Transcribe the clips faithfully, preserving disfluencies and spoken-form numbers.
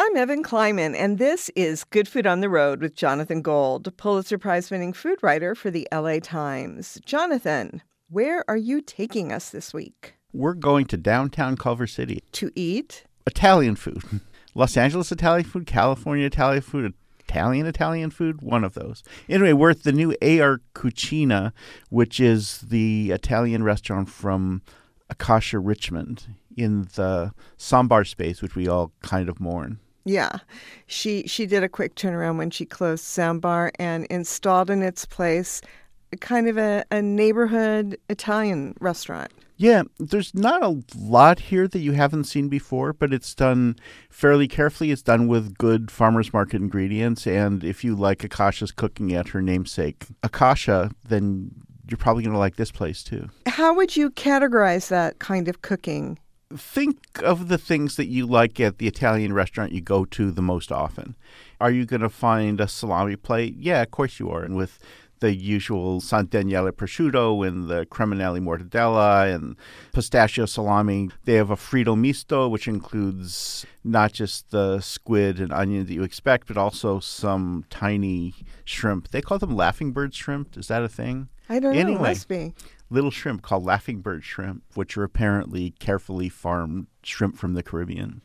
I'm Evan Kleiman, and this is Good Food on the Road with Jonathan Gold, Pulitzer Prize-winning food writer for the L A Times. Jonathan, where are you taking us this week? We're going to downtown Culver City. To eat? Italian food. Los Angeles Italian food, California Italian food, Italian Italian food, one of those. Anyway, we're at the new A R Cucina, which is the Italian restaurant from Akasha Richmond in the Sambar space, which we all kind of mourn. Yeah. She she did a quick turnaround when she closed Sambar and installed in its place kind of a, a neighborhood Italian restaurant. Yeah, there's not a lot here that you haven't seen before, but it's done fairly carefully. It's done with good farmers market ingredients, and if you like Akasha's cooking at her namesake, Akasha, then you're probably going to like this place too. How would you categorize that kind of cooking? Think of the things that you like at the Italian restaurant you go to the most often. Are you going to find a salami plate? Yeah, of course you are. And with the usual San Daniele prosciutto and the creminelli mortadella and pistachio salami. They have a fritto misto, which includes not just the squid and onion that you expect, but also some tiny shrimp. They call them laughing bird shrimp. Is that a thing? I don't anyway, know. It must be. Little shrimp called laughing bird shrimp, which are apparently carefully farmed shrimp from the Caribbean.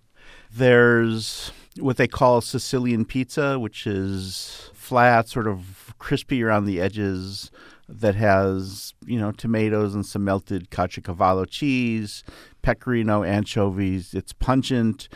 There's what they call Sicilian pizza, which is flat, sort of crispy around the edges, that has, you know, tomatoes and some melted caciocavallo cheese, pecorino, anchovies. It's pungent.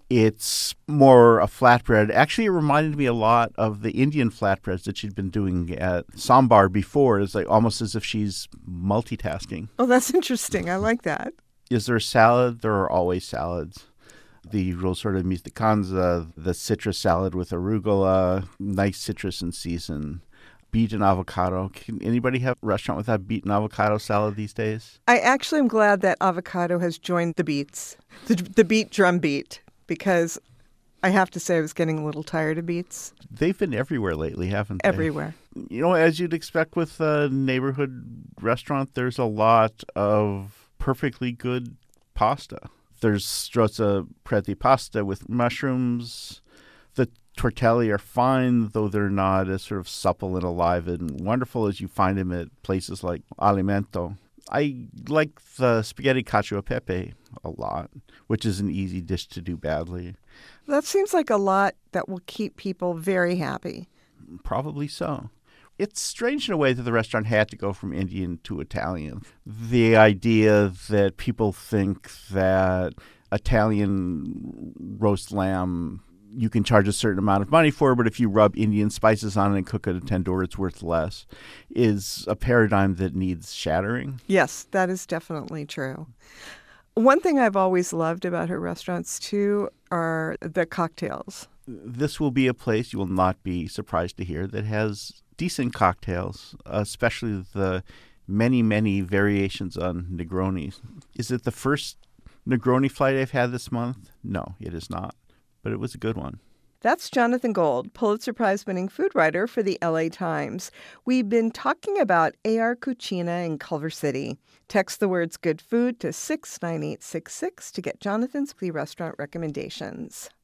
It's more a flatbread. Actually, it reminded me a lot of the Indian flatbreads that she'd been doing at Sambar before. It's like almost as if she's multitasking. Oh, that's interesting. I like that. Is there a salad? There are always salads. The usual sort of mistacanza, the citrus salad with arugula, nice citrus and season, beet and avocado. Can anybody have a restaurant without beet and avocado salad these days? I actually am glad that avocado has joined the beets, the, the beet drum beat, because I have to say I was getting a little tired of beets. They've been everywhere lately, haven't they? Everywhere. You know, as you'd expect with a neighborhood restaurant, there's a lot of perfectly good pasta. There's strozza preti pasta with mushrooms. The tortelli are fine, though they're not as sort of supple and alive and wonderful as you find them at places like Alimento. I like the spaghetti cacio e pepe a lot, which is an easy dish to do badly. That seems like a lot that will keep people very happy. Probably so. It's strange in a way that the restaurant had to go from Indian to Italian. The idea that people think that Italian roast lamb you can charge a certain amount of money for, but if you rub Indian spices on it and cook it at tandoor, it's worth less, is a paradigm that needs shattering. Yes, that is definitely true. One thing I've always loved about her restaurants, too, are the cocktails. This will be a place, you will not be surprised to hear, that has decent cocktails, especially the many, many variations on Negronis. Is it the first Negroni flight I've had this month? No, it is not. But it was a good one. That's Jonathan Gold, Pulitzer Prize-winning food writer for the L A Times. We've been talking about A R Cucina in Culver City. Text the words good food to six nine eight six six to get Jonathan's free restaurant recommendations.